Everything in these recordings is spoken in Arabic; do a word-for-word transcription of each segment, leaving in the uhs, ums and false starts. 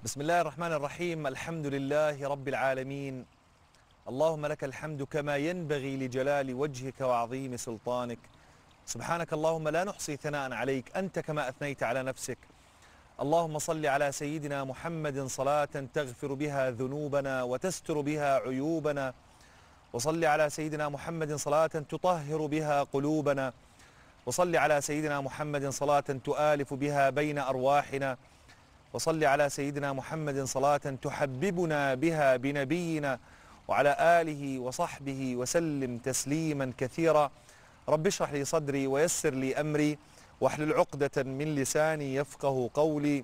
بسم الله الرحمن الرحيم. الحمد لله رب العالمين. اللهم لك الحمد كما ينبغي لجلال وجهك وعظيم سلطانك. سبحانك اللهم لا نحصي ثناء عليك، أنت كما أثنيت على نفسك. اللهم صل على سيدنا محمد صلاة تغفر بها ذنوبنا وتستر بها عيوبنا، وصل على سيدنا محمد صلاة تطهر بها قلوبنا، وصل على سيدنا محمد صلاة تؤالف بها بين أرواحنا، وصل على سيدنا محمد صلاة تحببنا بها بنبينا وعلى آله وصحبه وسلم تسليما كثيرا. رب اشرح لي صدري ويسر لي أمري واحلل عقدة من لساني يفقه قولي.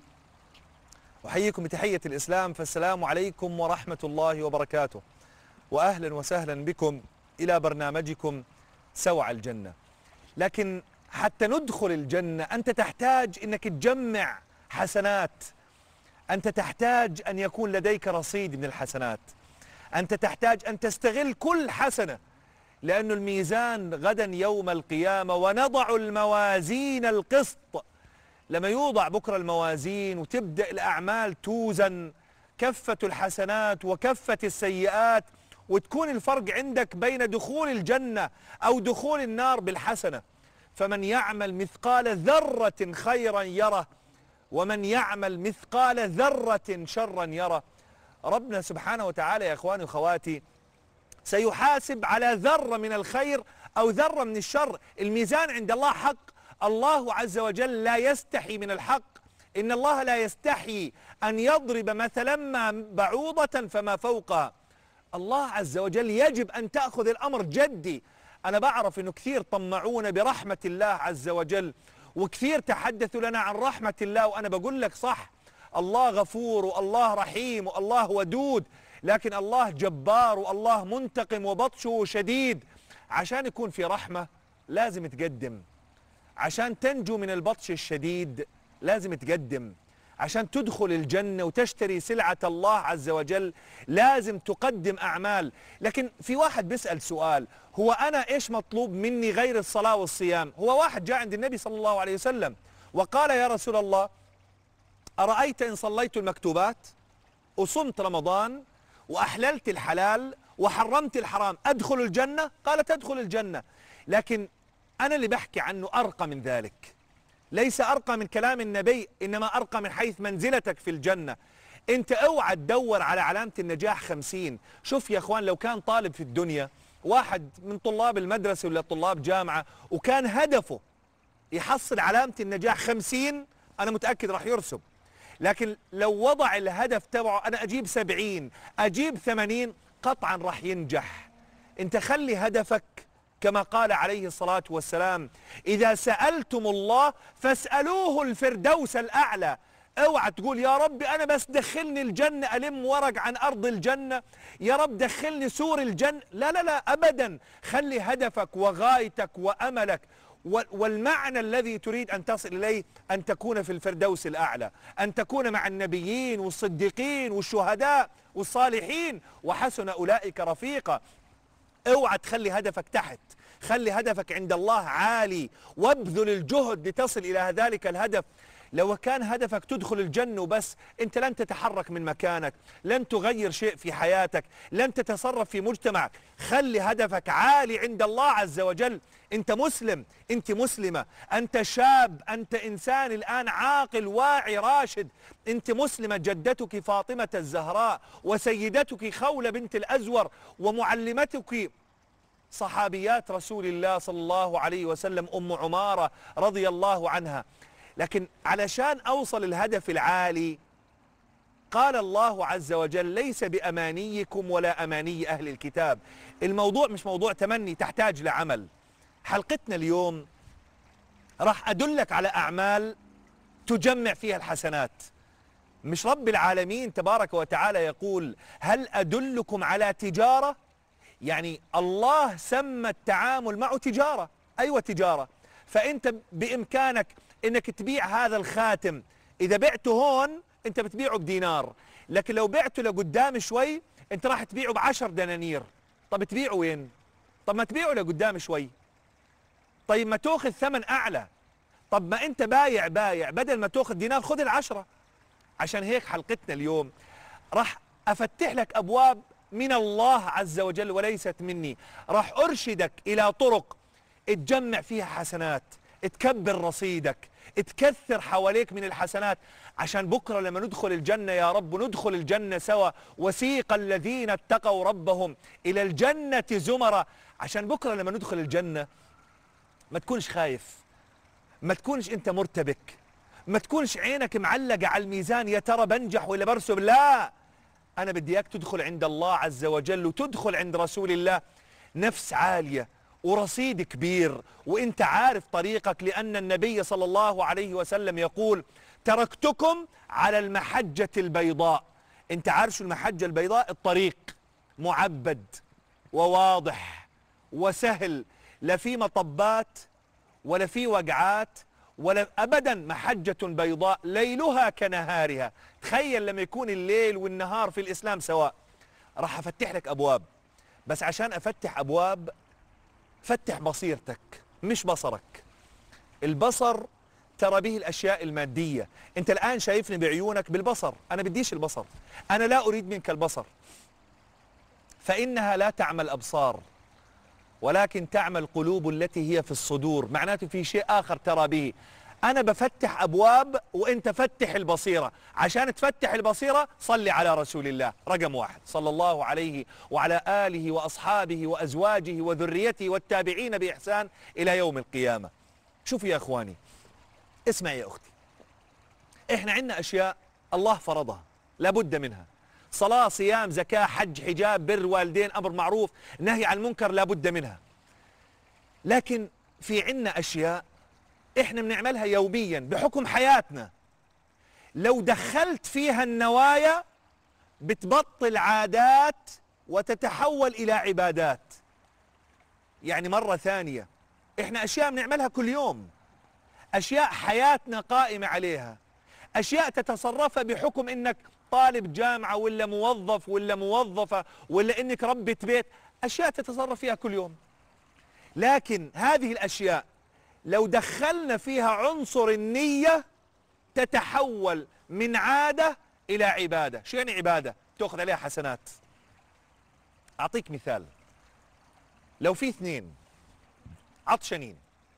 أحييكم بتحية الإسلام، فالسلام عليكم ورحمة الله وبركاته، وأهلا وسهلا بكم إلى برنامجكم سوع الجنة. لكن حتى ندخل الجنة أنت تحتاج أنك تجمع حسنات، أنت تحتاج أن يكون لديك رصيد من الحسنات، أنت تحتاج أن تستغل كل حسنة، لأن الميزان غدا يوم القيامة ونضع الموازين القسط. لما يوضع بكرة الموازين وتبدأ الأعمال توزن، كفة الحسنات وكفة السيئات، وتكون الفرق عندك بين دخول الجنة أو دخول النار بالحسنة. فمن يعمل مثقال ذرة خيرا يره، ومن يعمل مثقال ذرة شرا يره. ربنا سبحانه وتعالى يا إخواني وأخواتي سيحاسب على ذرة من الخير أو ذرة من الشر. الميزان عند الله حق، الله عز وجل لا يستحي من الحق. إن الله لا يستحي أن يضرب مثلا ما بعوضة فما فوقها. الله عز وجل يجب أن تأخذ الأمر جدي. أنا بعرف أنه كثير طمعونا برحمة الله عز وجل، وكثير تحدثوا لنا عن رحمة الله، وأنا بقول لك صح، الله غفور والله رحيم والله ودود، لكن الله جبار والله منتقم وبطشه شديد. عشان يكون في رحمة لازم تقدم، عشان تنجو من البطش الشديد لازم تقدم، عشان تدخل الجنة وتشتري سلعة الله عز وجل لازم تقدم أعمال. لكن في واحد بيسأل سؤال، هو أنا إيش مطلوب مني غير الصلاة والصيام؟ هو واحد جاء عند النبي صلى الله عليه وسلم وقال يا رسول الله، أرأيت إن صليت المكتوبات وصمت رمضان وأحللت الحلال وحرمت الحرام أدخل الجنة؟ قال تدخل الجنة. لكن أنا اللي بحكي عنه أرقى من ذلك، ليس أرقى من كلام النبي، إنما أرقى من حيث منزلتك في الجنة. أنت اوعى تدور على علامة النجاح خمسين. شوف يا أخوان، لو كان طالب في الدنيا واحد من طلاب المدرسة ولا طلاب جامعة وكان هدفه يحصل علامة النجاح خمسين، أنا متأكد راح يرسب. لكن لو وضع الهدف تبعه أنا أجيب سبعين أجيب ثمانين، قطعا راح ينجح. أنت خلي هدفك كما قال عليه الصلاة والسلام، إذا سألتم الله فاسألوه الفردوس الأعلى. اوعى تقول يا رب أنا بس دخلني الجنة ألم ورق عن أرض الجنة، يا رب دخلني سور الجنة، لا لا لا أبدا. خلي هدفك وغايتك وأملك والمعنى الذي تريد أن تصل إليه أن تكون في الفردوس الأعلى، أن تكون مع النبيين والصديقين والشهداء والصالحين وحسن أولئك رفيقا. اوعى تخلي هدفك تحت، خلي هدفك عند الله عالي، وابذل الجهد لتصل إلى ذلك الهدف. لو كان هدفك تدخل الجنة وبس، أنت لن تتحرك من مكانك، لن تغير شيء في حياتك، لن تتصرف في مجتمعك. خلي هدفك عالي عند الله عز وجل. أنت مسلم، أنت مسلمة، أنت شاب، أنت إنسان الآن عاقل واعي راشد، أنت مسلمة. جدتك فاطمة الزهراء وسيدتك خولة بنت الأزور ومعلمتك صحابيات رسول الله صلى الله عليه وسلم أم عمارة رضي الله عنها. لكن علشان أوصل الهدف العالي قال الله عز وجل ليس بأمانيكم ولا أماني أهل الكتاب. الموضوع مش موضوع تمني، تحتاج لعمل. حلقتنا اليوم راح أدلك على أعمال تجمع فيها الحسنات. مش رب العالمين تبارك وتعالى يقول هل أدلكم على تجارة؟ يعني الله سمى التعامل معه تجارة. أيوة تجارة. فأنت بإمكانك إنك تبيع هذا الخاتم، إذا بعته هون أنت بتبيعه بدينار، لكن لو بعته لقدام شوي أنت راح تبيعه بعشر دنانير. طب تبيعه وين؟ طب ما تبيعه لقدام شوي، طيب ما تأخذ ثمن أعلى. طب ما أنت بايع بايع، بدل ما تأخذ دينار خذ العشرة. عشان هيك حلقتنا اليوم راح أفتح لك أبواب من الله عز وجل وليست مني. راح أرشدك إلى طرق تجمع فيها حسنات، تكبر رصيدك، تكثر حواليك من الحسنات، عشان بكرة لما ندخل الجنة يا رب ندخل الجنة سوا. وسيق الذين اتقوا ربهم إلى الجنة زمرا، عشان بكرة لما ندخل الجنة ما تكونش خايف، ما تكونش أنت مرتبك، ما تكونش عينك معلقة على الميزان يا ترى بنجح ولا برسب. لا، أنا بدي إياك تدخل عند الله عز وجل وتدخل عند رسول الله نفس عالية ورصيد كبير، وإنت عارف طريقك، لأن النبي صلى الله عليه وسلم يقول تركتكم على المحجة البيضاء. إنت عارف شو المحجة البيضاء؟ الطريق معبد وواضح وسهل، لا في مطبات ولا في وقعات ولا أبدا، محجة بيضاء ليلها كنهارها. تخيل لما يكون الليل والنهار في الإسلام سواء. راح أفتح لك أبواب، بس عشان أفتح أبواب فتح بصيرتك مش بصرك. البصر ترى به الأشياء المادية. أنت الآن شايفني بعيونك بالبصر، أنا بديش البصر، أنا لا أريد منك البصر، فإنها لا تعمى الأبصار ولكن تعمى القلوب التي هي في الصدور. معناته في شيء آخر ترى به. أنا بفتح أبواب وأنت فتح البصيرة. عشان تفتح البصيرة صلي على رسول الله رقم واحد صلى الله عليه وعلى آله وأصحابه وأزواجه وذريته والتابعين بإحسان إلى يوم القيامة. شوفوا يا أخواني، اسمع يا أختي، إحنا عندنا أشياء الله فرضها لابد منها، صلاة صيام زكاة حج حجاب بر والدين أمر معروف نهي عن المنكر لابد منها. لكن في عندنا أشياء إحنا بنعملها يوميا بحكم حياتنا، لو دخلت فيها النوايا بتبطل عادات وتتحول إلى عبادات. يعني مرة ثانية، إحنا أشياء بنعملها كل يوم، أشياء حياتنا قائمة عليها، أشياء تتصرفها بحكم إنك طالب جامعة ولا موظف ولا موظفة ولا إنك ربة بيت، أشياء تتصرف فيها كل يوم. لكن هذه الأشياء لو دخلنا فيها عنصر النية تتحول من عادة إلى عبادة. شو يعني عبادة؟ تأخذ عليها حسنات. أعطيك مثال، لو في اثنين عطشانين،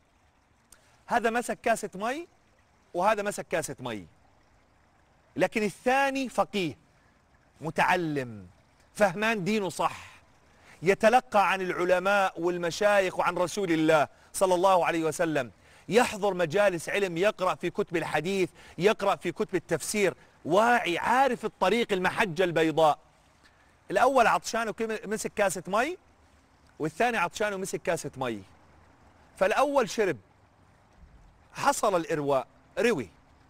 هذا مسك كاسة مي وهذا مسك كاسة مي، لكن الثاني فقيه متعلم فهمان دينه صح، يتلقى عن العلماء والمشايخ وعن رسول الله صلى الله عليه وسلم، يحضر مجالس علم، يقرأ في كتب الحديث، يقرأ في كتب التفسير، واعي عارف الطريق المحجة البيضاء. الأول عطشان ومسك كاسة مي، والثاني عطشان ومسك كاسة مي. فالأول شرب حصل الإرواء روي،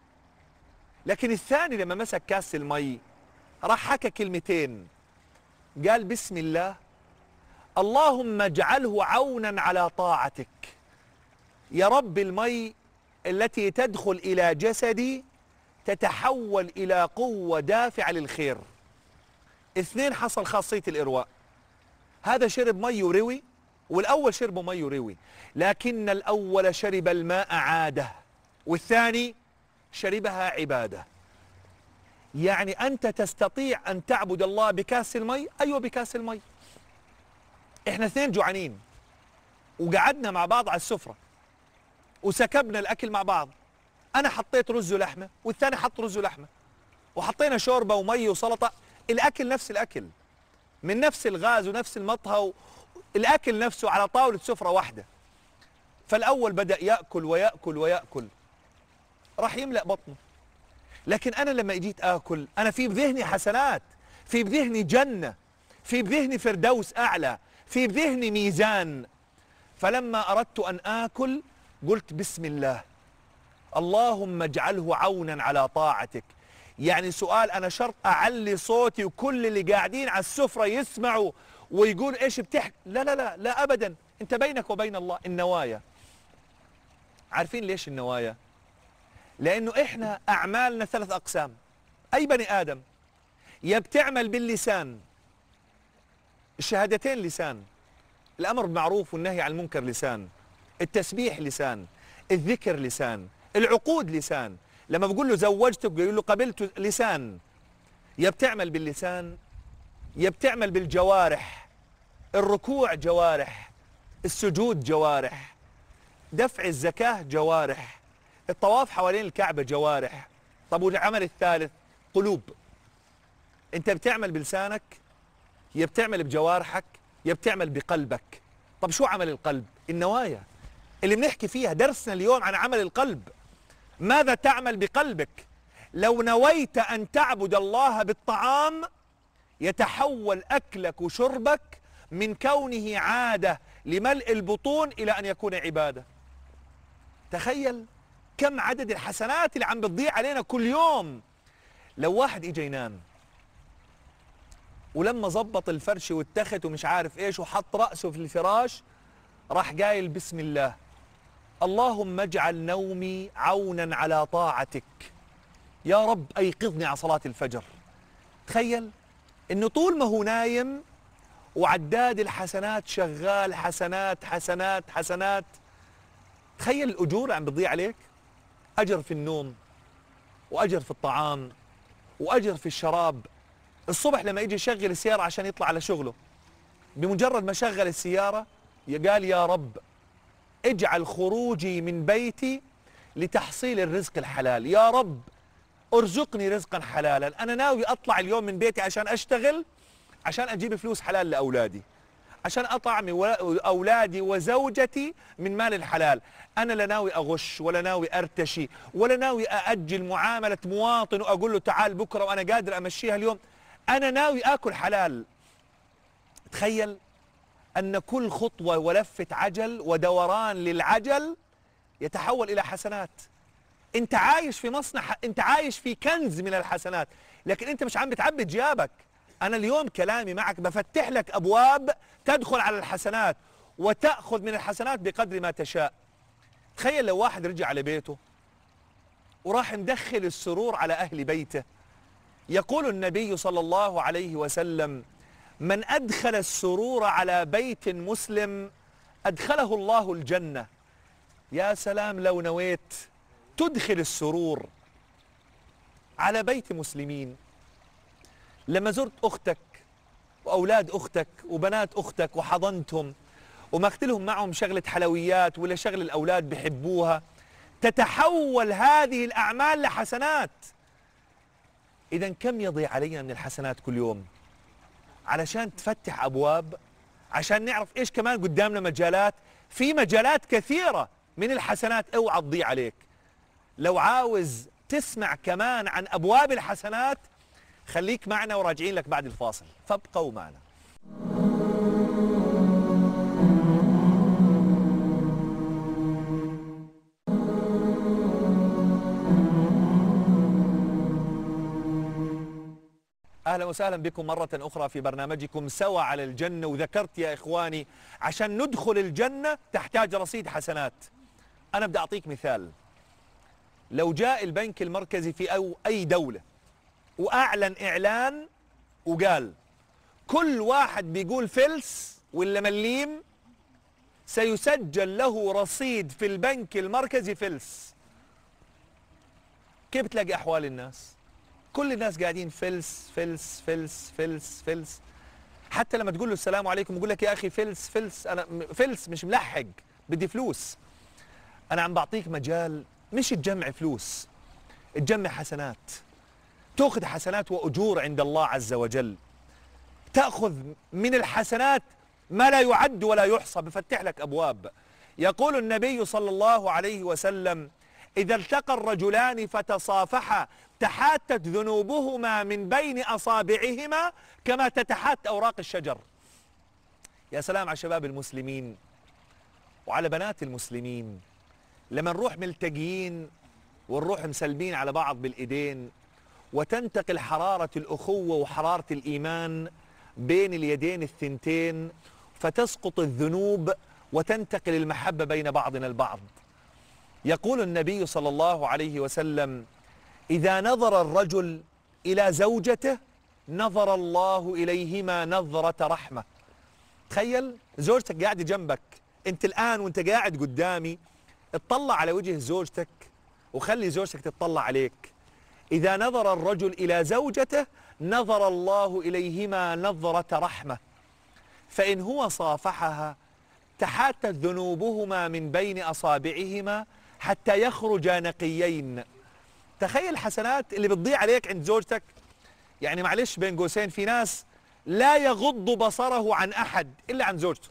لكن الثاني لما مسك كاس المي راح حكى كلمتين، قال بسم الله اللهم اجعله عونا على طاعتك. يا رب المي التي تدخل إلى جسدي تتحول إلى قوة دافعة للخير. اثنين حصل خاصية الإرواء، هذا شرب مي وروي والأول شرب مي وروي، لكن الأول شرب الماء عادة والثاني شربها عبادة. يعني أنت تستطيع أن تعبد الله بكاس المي؟ أيوة بكاس المي. إحنا اثنين جوعانين وقعدنا مع بعض على السفرة وسكبنا الأكل مع بعض، أنا حطيت رز ولحمة والثاني حط رز ولحمة وحطينا شوربة ومي وسلطة، الأكل نفس الأكل من نفس الغاز ونفس المطهى، الأكل نفسه على طاولة سفرة واحدة. فالأول بدأ يأكل ويأكل ويأكل راح يملأ بطنه، لكن أنا لما اجيت آكل أنا في بذهني حسنات، في بذهني جنة، في بذهني فردوس أعلى، في بذهني ميزان. فلما أردت أن آكل قلت بسم الله اللهم اجعله عونا على طاعتك. يعني سؤال، أنا شرط أعلي صوتي وكل اللي قاعدين على السفرة يسمعوا ويقول إيش بتحكي؟ لا لا لا لا أبدا، أنت بينك وبين الله. النوايا، عارفين ليش النوايا؟ لأنه إحنا أعمالنا ثلاث أقسام. أي بني آدم يا بتعمل باللسان، الشهادتين لسان، الأمر بالمعروف والنهي عن المنكر لسان، التسبيح لسان، الذكر لسان، العقود لسان. لما بقول له زوجتك بيقول له قبلت لسان. يا بتعمل باللسان يا بتعمل بالجوارح. الركوع جوارح، السجود جوارح، دفع الزكاة جوارح، الطواف حوالين الكعبة جوارح. طب والعمل الثالث قلوب. انت بتعمل بلسانك يا بتعمل بجوارحك يا بتعمل بقلبك. طب شو عمل القلب؟ النوايا اللي بنحكي فيها درسنا اليوم عن عمل القلب. ماذا تعمل بقلبك؟ لو نويت أن تعبد الله بالطعام يتحول أكلك وشربك من كونه عادة لملء البطون إلى أن يكون عبادة. تخيل كم عدد الحسنات اللي عم بتضيع علينا كل يوم. لو واحد اجى ينام ولما ظبط الفرش واتخت ومش عارف ايش وحط رأسه في الفراش راح قايل بسم الله اللهم اجعل نومي عونا على طاعتك، يا رب ايقظني على صلاة الفجر. تخيل انه طول ما هو نايم وعداد الحسنات شغال، حسنات حسنات حسنات. تخيل الأجور عم بتضيع عليك. أجر في النوم وأجر في الطعام وأجر في الشراب. الصبح لما يجي يشغل السيارة عشان يطلع على شغله، بمجرد ما شغل السيارة قال يا رب اجعل خروجي من بيتي لتحصيل الرزق الحلال، يا رب ارزقني رزقا حلالا. أنا ناوي أطلع اليوم من بيتي عشان أشتغل، عشان أجيب فلوس حلال لأولادي، عشان أطعم أولادي وزوجتي من مال الحلال. أنا لا ناوي أغش ولا ناوي أرتشي ولا ناوي أأجل معاملة مواطن وأقول له تعال بكرة وأنا قادر أمشيها اليوم. أنا ناوي آكل حلال. تخيل أن كل خطوة ولفة عجل ودوران للعجل يتحول إلى حسنات. أنت عايش في مصنع، أنت عايش في كنز من الحسنات، لكن أنت مش عم بتعبي جيابك. أنا اليوم كلامي معك بفتح لك أبواب تدخل على الحسنات وتأخذ من الحسنات بقدر ما تشاء. تخيل لو واحد رجع على بيته وراح ندخل السرور على أهل بيته. يقول النبي صلى الله عليه وسلم من أدخل السرور على بيت مسلم أدخله الله الجنة. يا سلام لو نويت تدخل السرور على بيت مسلمين. لما زرت أختك وأولاد أختك وبنات أختك وحضنتهم وماخذ لهم معهم شغلة حلويات ولا شغلة الأولاد بحبوها، تتحول هذه الأعمال لحسنات. إذا كم يضيع علينا من الحسنات كل يوم؟ علشان تفتح أبواب، عشان نعرف إيش كمان قدامنا مجالات. في مجالات كثيرة من الحسنات اوعى تضيع عليك. لو عاوز تسمع كمان عن أبواب الحسنات خليك معنا وراجعين لك بعد الفاصل، فابقوا معنا. أهلا وسهلا بكم مرة أخرى في برنامجكم سوا على الجنة. وذكرت يا إخواني عشان ندخل الجنة تحتاج رصيد حسنات. أنا بدي أعطيك مثال. لو جاء البنك المركزي في أو أي دولة وأعلن إعلان وقال كل واحد بيقول فلس ولا مليم سيسجل له رصيد في البنك المركزي فلس، كيف بتلاقي أحوال الناس؟ كل الناس قاعدين فلس فلس فلس فلس فلس. حتى لما تقول له السلام عليكم يقول لك يا أخي فلس فلس، أنا فلس مش ملحق بدي فلوس. أنا عم بعطيك مجال مش تجمع فلوس، تجمع حسنات، تأخذ حسنات وأجور عند الله عز وجل. تأخذ من الحسنات ما لا يعد ولا يحصى، بفتح لك أبواب. يقول النبي صلى الله عليه وسلم إذا التقى الرجلان فتصافحا تحاتت ذنوبهما من بين أصابعهما كما تتحات أوراق الشجر. يا سلام على شباب المسلمين وعلى بنات المسلمين لما نروح ملتقيين ونروح مسلمين على بعض بالإيدين وتنتقل حرارة الأخوة وحرارة الإيمان بين اليدين الثنتين فتسقط الذنوب وتنتقل المحبة بين بعضنا البعض. يقول النبي صلى الله عليه وسلم إذا نظر الرجل إلى زوجته نظر الله إليهما نظرة رحمة. تخيل زوجتك قاعدة جنبك، أنت الآن وأنت قاعد قدامي اطلع على وجه زوجتك وخلي زوجتك تطلع عليك. إذا نظر الرجل إلى زوجته نظر الله إليهما نظرة رحمة، فإن هو صافحها تحاتت ذنوبهما من بين أصابعهما حتى يخرجا نقيين. تخيل الحسنات اللي بتضيع عليك عند زوجتك. يعني معلش بين قوسين، في ناس لا يغض بصره عن أحد إلا عن زوجته،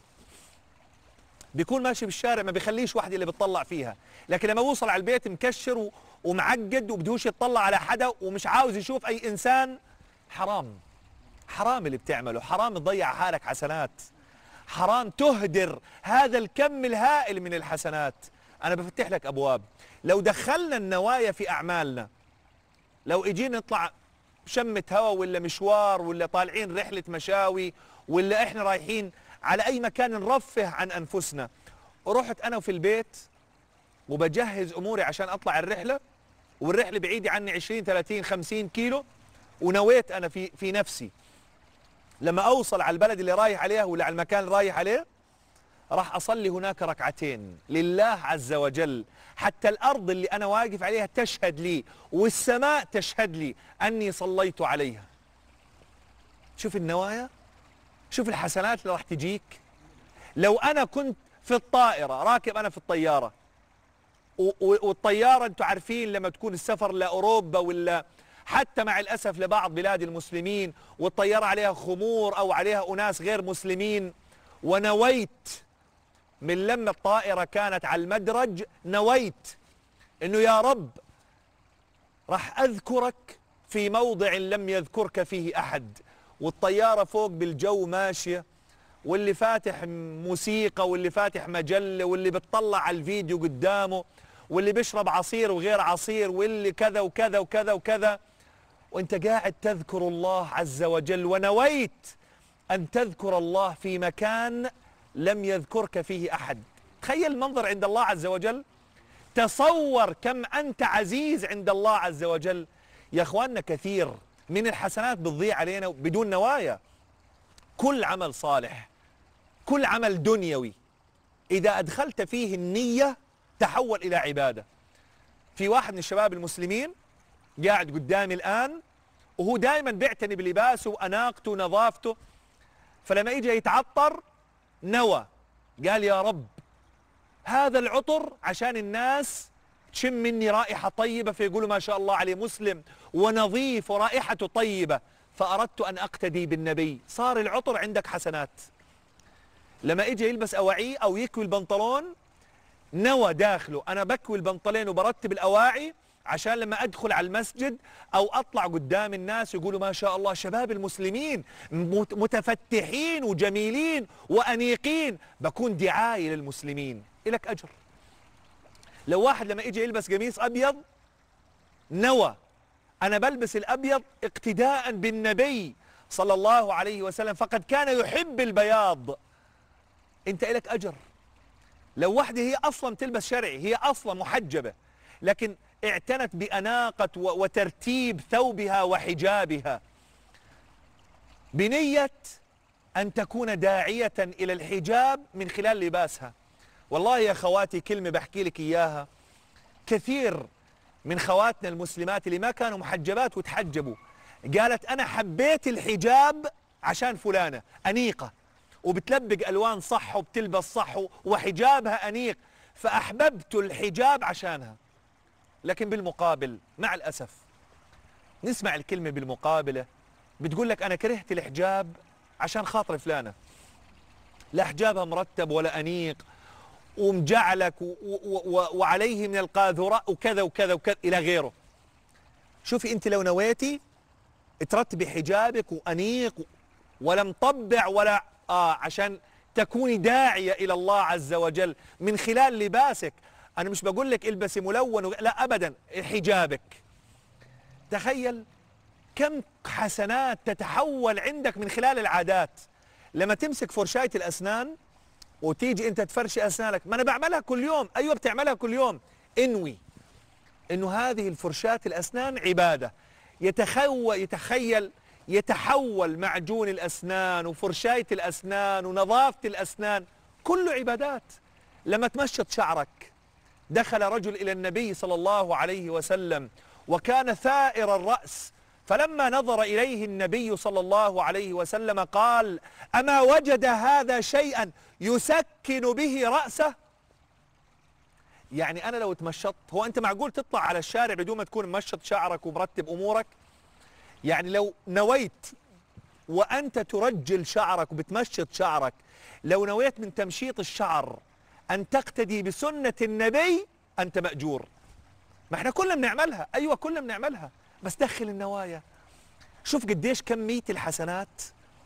بيكون ماشي بالشارع ما بيخليش واحدة اللي بتطلع فيها، لكن لما بوصل على البيت مكشر ومعقد وبدهوش يطلع على حدا ومش عاوز يشوف أي إنسان. حرام، حرام اللي بتعمله، حرام تضيع حالك حسنات، حرام تهدر هذا الكم الهائل من الحسنات. أنا بفتح لك أبواب. لو دخلنا النوايا في أعمالنا، لو إجينا نطلع شمة هوا ولا مشوار ولا طالعين رحلة مشاوي ولا إحنا رايحين على أي مكان نرفه عن أنفسنا، ورحت أنا في البيت وبجهز أموري عشان أطلع الرحلة، والرحلة بعيدة عني عشرين ثلاثين خمسين كيلو، ونويت أنا في في نفسي لما أوصل على البلد اللي رايح عليها ولا على المكان اللي رايح عليه راح أصلي هناك ركعتين لله عز وجل، حتى الأرض اللي أنا واقف عليها تشهد لي والسماء تشهد لي أني صليت عليها. شوف النوايا، شوف الحسنات اللي راح تجيك. لو أنا كنت في الطائرة، راكب أنا في الطيارة، والطيارة أنتم عارفين لما تكون السفر لأوروبا ولا حتى مع الأسف لبعض بلاد المسلمين، والطيارة عليها خمور أو عليها أناس غير مسلمين، ونويت من لما الطائرة كانت على المدرج نويت إنه يا رب راح أذكرك في موضع لم يذكرك فيه أحد، والطيارة فوق بالجو ماشية، واللي فاتح موسيقى واللي فاتح مجلة واللي بتطلع على الفيديو قدامه واللي بيشرب عصير وغير عصير واللي كذا وكذا وكذا وكذا، وانت قاعد تذكر الله عز وجل، ونويت أن تذكر الله في مكان لم يذكرك فيه أحد. تخيل المنظر عند الله عز وجل، تصور كم أنت عزيز عند الله عز وجل. يا أخواننا كثير من الحسنات بتضيع علينا بدون نوايا. كل عمل صالح، كل عمل دنيوي إذا أدخلت فيه النية تحول إلى عبادة. في واحد من الشباب المسلمين قاعد قدامي الآن وهو دائما بيعتني بلباسه وأناقته ونظافته، فلما إجا يتعطر نوى قال يا رب هذا العطر عشان الناس تشم مني رائحة طيبة فيقولوا ما شاء الله عليه مسلم ونظيف ورائحته طيبة، فأردت أن أقتدي بالنبي. صار العطر عندك حسنات. لما إجا يلبس أواعي أو يكوي البنطلون نوى داخله أنا بكوي البنطلين وبرتب الأواعي عشان لما أدخل على المسجد أو أطلع قدام الناس يقولوا ما شاء الله شباب المسلمين متفتحين وجميلين وأنيقين، بكون دعاية للمسلمين، إلك أجر. لو واحد لما إجي يلبس قميص أبيض نوى أنا بلبس الأبيض اقتداء بالنبي صلى الله عليه وسلم فقد كان يحب البياض، أنت إلك أجر. لو واحدة هي أصلا تلبس شرعي، هي أصلا محجبة، لكن اعتنت بأناقة وترتيب ثوبها وحجابها بنية أن تكون داعية إلى الحجاب من خلال لباسها. والله يا خواتي كلمة بحكي لك إياها، كثير من خواتنا المسلمات اللي ما كانوا محجبات وتحجبوا قالت أنا حبيت الحجاب عشان فلانة أنيقة وبتلبق ألوان صح وبتلبس صح وحجابها أنيق فأحببت الحجاب عشانها. لكن بالمقابل مع الأسف نسمع الكلمة بالمقابلة بتقول لك أنا كرهت الحجاب عشان خاطر فلانة، لا حجابها مرتب ولا أنيق ومجعلك و و و وعليه من القاذورات وكذا وكذا وكذا إلى غيره. شوفي أنت لو نويتي ترتبي حجابك وأنيق ولا مطبع ولا آه عشان تكوني داعية إلى الله عز وجل من خلال لباسك. أنا مش بقول لك البسي ملون و... لا أبدا، حجابك. تخيل كم حسنات تتحول عندك من خلال العادات. لما تمسك فرشاية الأسنان وتيجي أنت تفرشي أسنانك، ما أنا بعملها كل يوم، أيوة بتعملها كل يوم، انوي إنه هذه الفرشاة الأسنان عبادة. يتخو... يتخيل يتحول معجون الأسنان وفرشاية الأسنان ونظافة الأسنان كله عبادات. لما تمشط شعرك دخل رجل إلى النبي صلى الله عليه وسلم وكان ثائر الرأس، فلما نظر إليه النبي صلى الله عليه وسلم قال: أما وجد هذا شيئا يسكن به رأسه؟ يعني أنا لو اتمشطت، هو أنت معقول تطلع على الشارع بدون ما تكون ممشط شعرك ومرتب أمورك؟ يعني لو نويت وأنت ترجل شعرك وبتمشط شعرك، لو نويت من تمشيط الشعر أن تقتدي بسنة النبي أنت مأجور. ما احنا كلنا بنعملها، أيوة كلنا بنعملها، بس دخل النوايا. شوف قديش كمية الحسنات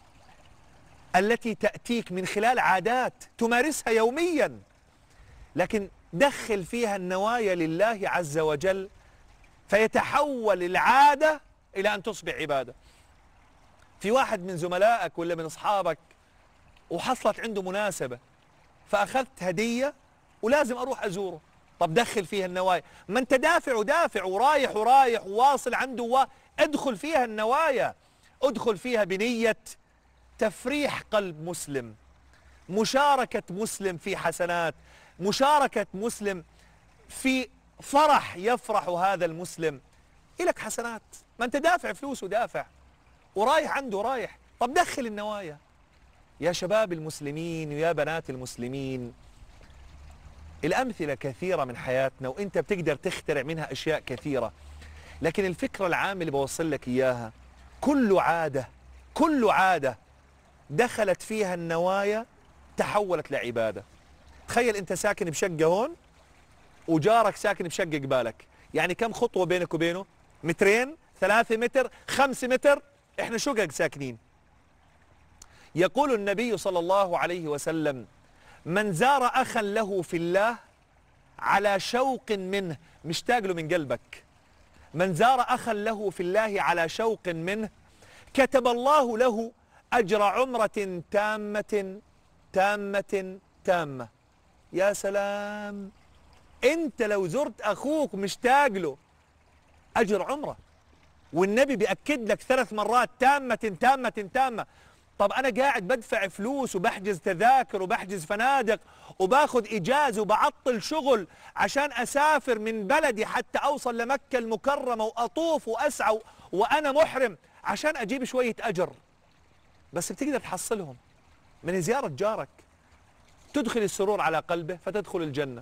التي تأتيك من خلال عادات تمارسها يوميا، لكن دخل فيها النوايا لله عز وجل فيتحول العادة إلى أن تصبح عبادة. في واحد من زملائك ولا من أصحابك وحصلت عنده مناسبة فأخذت هدية ولازم أروح أزوره، طب دخل فيها النوايا. ما أنت دافع ودافع ورايح ورايح وواصل عنده و... ادخل فيها النوايا، ادخل فيها بنية تفريح قلب مسلم، مشاركة مسلم في حسنات، مشاركة مسلم في فرح يفرح هذا المسلم، إلك حسنات. ما أنت دافع فلوس ودافع ورايح عنده رايح، طب دخل النوايا. يا شباب المسلمين ويا بنات المسلمين، الأمثلة كثيرة من حياتنا وإنت بتقدر تخترع منها أشياء كثيرة، لكن الفكرة العامة اللي بوصل لك إياها، كل عادة كل عادة دخلت فيها النوايا تحولت لعبادة. تخيل أنت ساكن بشقة هون وجارك ساكن بشقة قبالك، يعني كم خطوة بينك وبينه؟ مترين، ثلاثة متر، خمسة متر، إحنا شقق ساكنين. يقول النبي صلى الله عليه وسلم: من زار أخا له في الله على شوق منه، مشتاق له من قلبك، من زار أخا له في الله على شوق منه كتب الله له أجر عمرة تامة تامة تامة. يا سلام، أنت لو زرت أخوك مشتاق له أجر عمرة، والنبي بيأكد لك ثلاث مرات تامة تامة تامة. طب أنا قاعد بدفع فلوس وبحجز تذاكر وبحجز فنادق وباخد إجازة وبعطل شغل عشان أسافر من بلدي حتى أوصل لمكة المكرمة وأطوف وأسعى وأنا محرم عشان أجيب شوية أجر، بس بتقدر تحصلهم من زيارة جارك. تدخل السرور على قلبه فتدخل الجنة،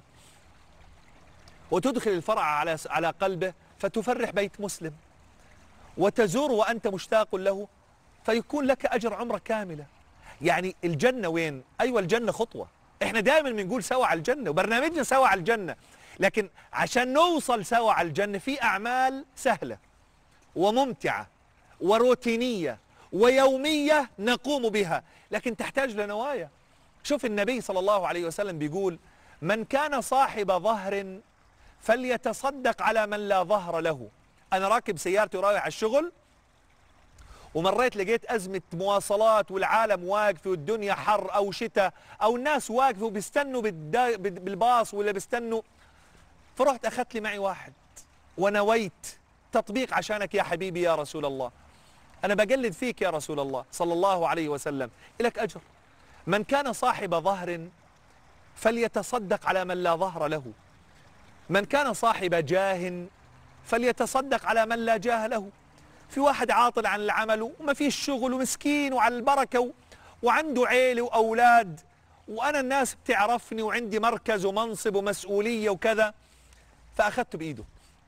وتدخل الفرح على على قلبه فتفرح بيت مسلم، وتزور وأنت مشتاق له فيكون لك أجر عمرة كاملة. يعني الجنة وين؟ أيوة الجنة خطوة، إحنا دائما بنقول سوا على الجنة وبرنامجنا سوا على الجنة، لكن عشان نوصل سوا على الجنة في أعمال سهلة وممتعة وروتينية ويومية نقوم بها، لكن تحتاج لنوايا. شوف النبي صلى الله عليه وسلم بيقول: من كان صاحب ظهر فليتصدق على من لا ظهر له. أنا راكب سيارتي ورايح على الشغل ومريت لقيت أزمة مواصلات والعالم واقف والدنيا حر أو شتاء أو الناس واقفوا بيستنوا بالباص ولا بيستنوا، فرحت أخذت لي معي واحد ونويت تطبيق عشانك يا حبيبي يا رسول الله، أنا بقلد فيك يا رسول الله صلى الله عليه وسلم، إلك أجر. من كان صاحب ظهر فليتصدق على من لا ظهر له، من كان صاحب جاه فليتصدق على من لا جاه له. في واحد عاطل عن العمل وما فيش شغل ومسكين وعلى البركة و... وعنده عيلة وأولاد، وأنا الناس بتعرفني وعندي مركز ومنصب ومسؤولية وكذا، فأخذته بإيده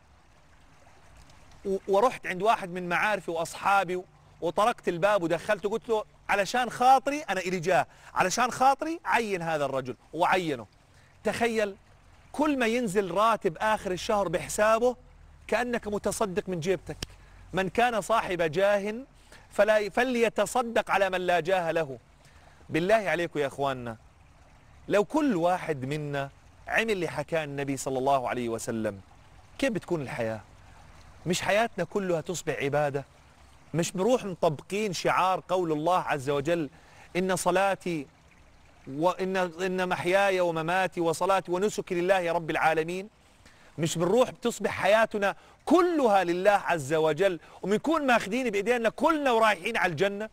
و... ورحت عند واحد من معارفي وأصحابي و... وطرقت الباب ودخلته، قلت له علشان خاطري أنا إلي جاه، علشان خاطري عين هذا الرجل، وعينه. تخيل كل ما ينزل راتب آخر الشهر بحسابه كأنك متصدق من جيبتك. من كان صاحب جاه فلا فليتصدق على من لا جاه له. بالله عليكم يا أخواننا، لو كل واحد منا عمل اللي حكاه النبي صلى الله عليه وسلم، كيف بتكون الحياة؟ مش حياتنا كلها تصبح عبادة؟ مش بنروح مطبقين شعار قول الله عز وجل: إن صلاتي وإن إن محياي ومماتي وصلاتي ونسكي لله رب العالمين؟ مش بنروح بتصبح حياتنا كلها لله عز وجل وبنكون ماخذين بإيدينا كلنا ورايحين على الجنة؟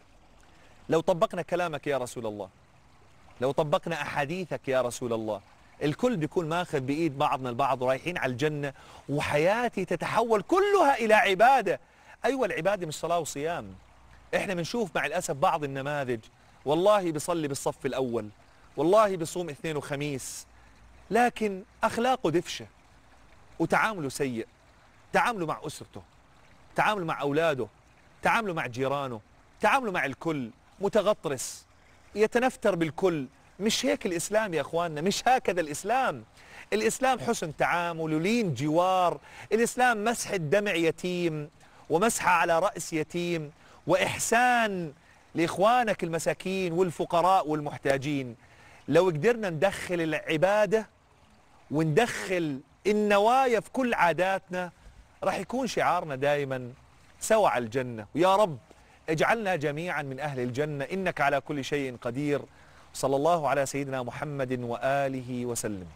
لو طبقنا كلامك يا رسول الله، لو طبقنا أحاديثك يا رسول الله، الكل بيكون ماخذ بإيد بعضنا البعض ورايحين على الجنة، وحياتي تتحول كلها إلى عبادة. أيوة العبادة مش صلاة وصيام. إحنا بنشوف مع الأسف بعض النماذج والله بيصلي بالصف الأول، والله بيصوم اثنين وخميس، لكن أخلاقه دفشة وتعامله سيء. تعامله مع أسرته، تعامله مع أولاده، تعامله مع جيرانه، تعامله مع الكل متغطرس، يتنفتر بالكل. مش هيك الإسلام يا أخواننا، مش هكذا الإسلام. الإسلام حسن تعامل ولين جوار. الإسلام مسح دمع يتيم ومسح على رأس يتيم وإحسان لإخوانك المساكين والفقراء والمحتاجين. لو قدرنا ندخل العبادة وندخل النوايا في كل عاداتنا راح يكون شعارنا دائما سوا على الجنة. ويا رب اجعلنا جميعا من أهل الجنة، إنك على كل شيء قدير. صلى الله على سيدنا محمد وآله وسلم.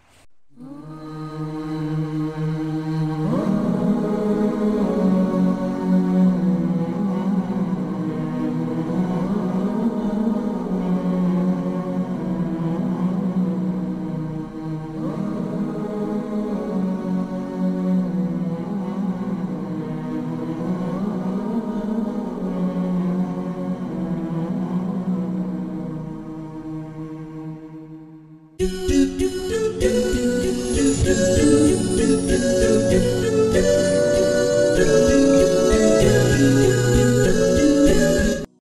do do do do